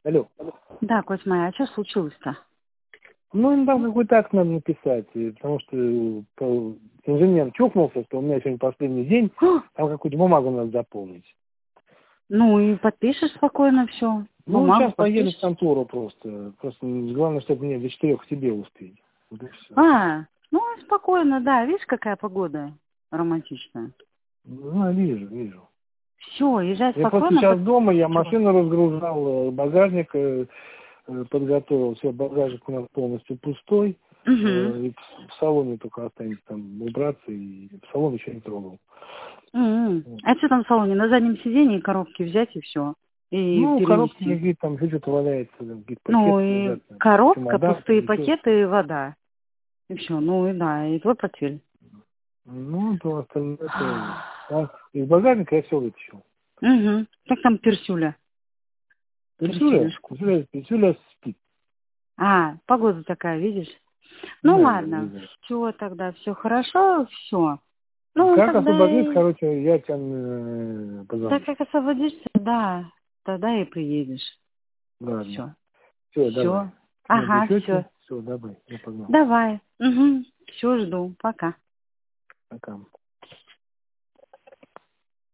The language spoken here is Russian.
Алло. Да, Кость моя, а что случилось-то? Ну, там какой-то акт надо написать, потому что инженер чухнулся, что у меня сегодня последний день, там какую-то бумагу надо заполнить. Ну и подпишешь спокойно все. Ну, Бумагу сейчас поеду в подпишешь. контору просто. Просто главное, чтобы мне до 4 к тебе успеть. Вот и все. Ну спокойно, да. Видишь, какая погода романтичная. Ну, вижу. Все, езжай Я просто спокойно. сейчас дома, я Чего? машину разгружал, багажник подготовил. Все, багажник у нас полностью пустой. Угу. И в салоне только останется там убраться, и в салон еще не трогал. Вот. А что там в салоне? На заднем сиденье коробки взять и все. И Ну, коробки перенести. какие-то там, что-то валяется, какие-то Ну пакеты и лежат, там, коробка, чемодан, там, пустые еще. пакеты и вода. И все. Ну и да, и твой портфель. Ну, то остальное, это... Из багажника я все вытащил. Угу. Как там персюля? Персюлюшку. Петюля спит. Погода такая, видишь? Ну Да, ладно, видно. все тогда, все хорошо, все. Ну Как тогда освободиться, и... короче, я тебе Да позвоню. как освободишься, да, тогда и приедешь. Ладно. Все. Все, давай. Все. Надо Ага, еще. все. Все, давай, я погнал. Давай. Угу. Все, жду. Пока. Пока.